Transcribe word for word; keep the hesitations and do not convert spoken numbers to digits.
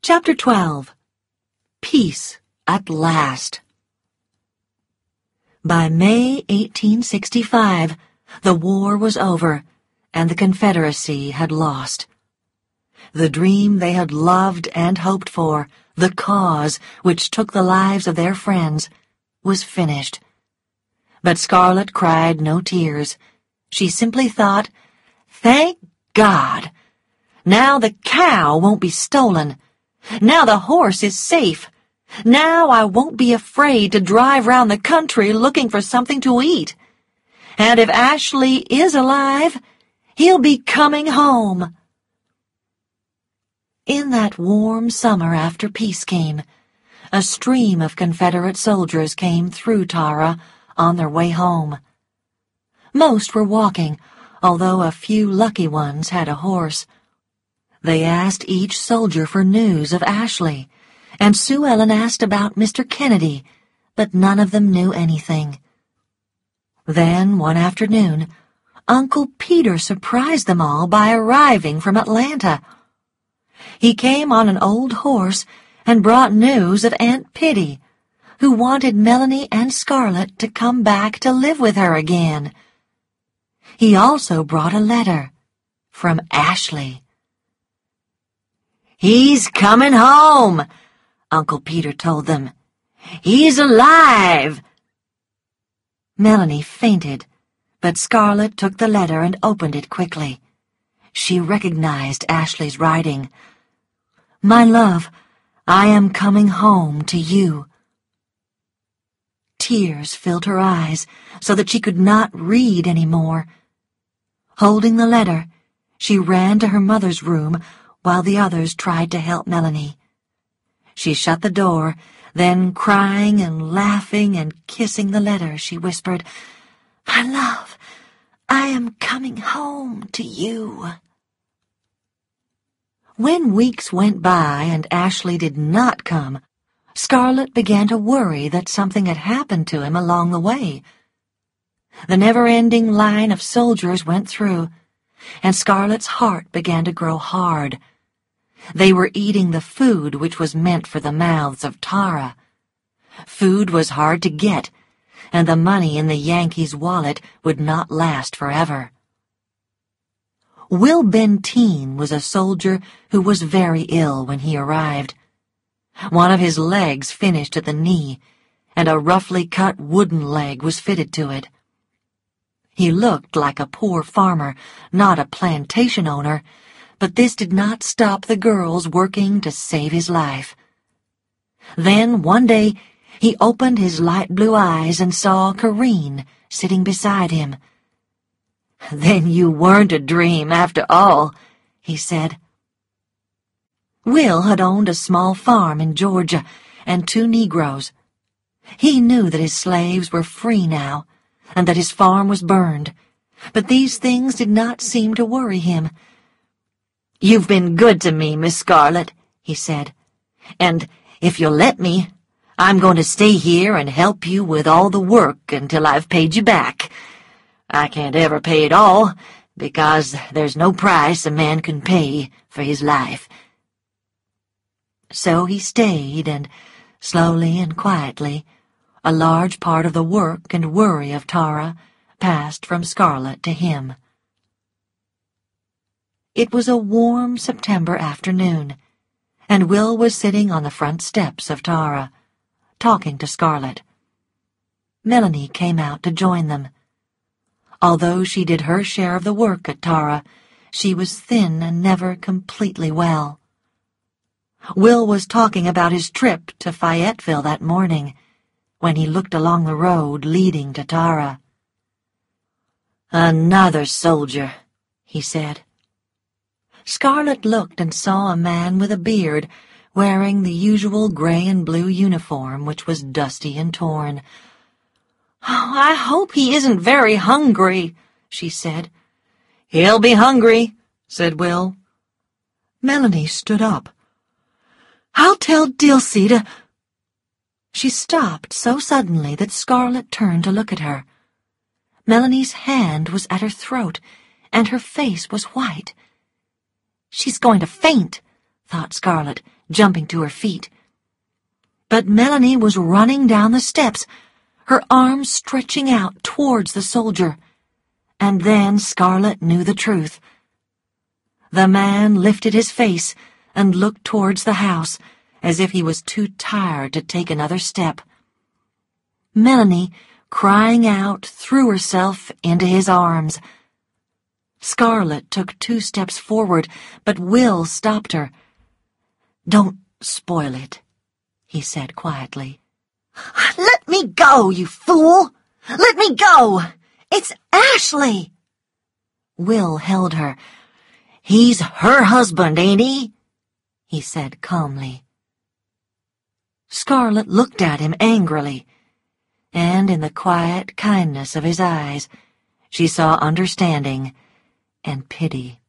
Chapter twelve. Peace at last. By May eighteen sixty-five, the war was over, and the Confederacy had lost. The dream they had loved and hoped for, the cause which took the lives of their friends, was finished. But Scarlett cried no tears. She simply thought, "Thank God! Now the cow won't be stolen. Now the horse is safe. Now I won't be afraid to drive round the country looking for something to eat. And if Ashley is alive, he'll be coming home." In that warm summer after peace came, a stream of Confederate soldiers came through Tara on their way home. Most were walking, although a few lucky ones had a horse. They asked each soldier for news of Ashley, and Sue Ellen asked about Mister Kennedy, but none of them knew anything. Then, one afternoon, Uncle Peter surprised them all by arriving from Atlanta. He came on an old horse and brought news of Aunt Pitty, who wanted Melanie and Scarlett to come back to live with her again. He also brought a letter from Ashley. "He's coming home," Uncle Peter told them. "He's alive." Melanie fainted, but Scarlett took the letter and opened it quickly. She recognized Ashley's writing. "My love, I am coming home to you." Tears filled her eyes so that she could not read any more. Holding the letter, she ran to her mother's room while the others tried to help Melanie. She shut the door, then, crying and laughing and kissing the letter, she whispered, "My love, I am coming home to you." When weeks went by and Ashley did not come, Scarlett began to worry that something had happened to him along the way. The never-ending line of soldiers went through, and Scarlett's heart began to grow hard. They were eating the food which was meant for the mouths of Tara. Food was hard to get, and the money in the Yankee's wallet would not last forever. Will Benteen was a soldier who was very ill when he arrived. One of his legs finished at the knee, and a roughly cut wooden leg was fitted to it. He looked like a poor farmer, not a plantation owner, but this did not stop the girls working to save his life. Then, one day, he opened his light blue eyes and saw Corinne sitting beside him. "Then you weren't a dream after all," he said. Will had owned a small farm in Georgia and two Negroes. He knew that his slaves were free now, and that his farm was burned, but these things did not seem to worry him. "You've been good to me, Miss Scarlett," he said, "and if you'll let me, I'm going to stay here and help you with all the work until I've paid you back. I can't ever pay it all, because there's no price a man can pay for his life." So he stayed, and slowly and quietly, a large part of the work and worry of Tara passed from Scarlett to him. It was a warm September afternoon, and Will was sitting on the front steps of Tara, talking to Scarlett. Melanie came out to join them. Although she did her share of the work at Tara, she was thin and never completely well. Will was talking about his trip to Fayetteville that morning, when he looked along the road leading to Tara. "Another soldier," he said. Scarlett looked and saw a man with a beard, wearing the usual gray and blue uniform, which was dusty and torn. "Oh, I hope he isn't very hungry," she said. "He'll be hungry," said Will. Melanie stood up. "I'll tell Dilsey to—" She stopped so suddenly that Scarlett turned to look at her. Melanie's hand was at her throat, and her face was white. "She's going to faint," thought Scarlett, jumping to her feet. But Melanie was running down the steps, her arms stretching out towards the soldier. And then Scarlet knew the truth. The man lifted his face and looked towards the house, as if he was too tired to take another step. Melanie, crying out, threw herself into his arms. Scarlet took two steps forward, but Will stopped her. "Don't spoil it," he said quietly. "Let me go, you fool! Let me go! It's Ashley!" Will held her. "He's her husband, ain't he?" he said calmly. Scarlet looked at him angrily, and in the quiet kindness of his eyes she saw understanding and pity.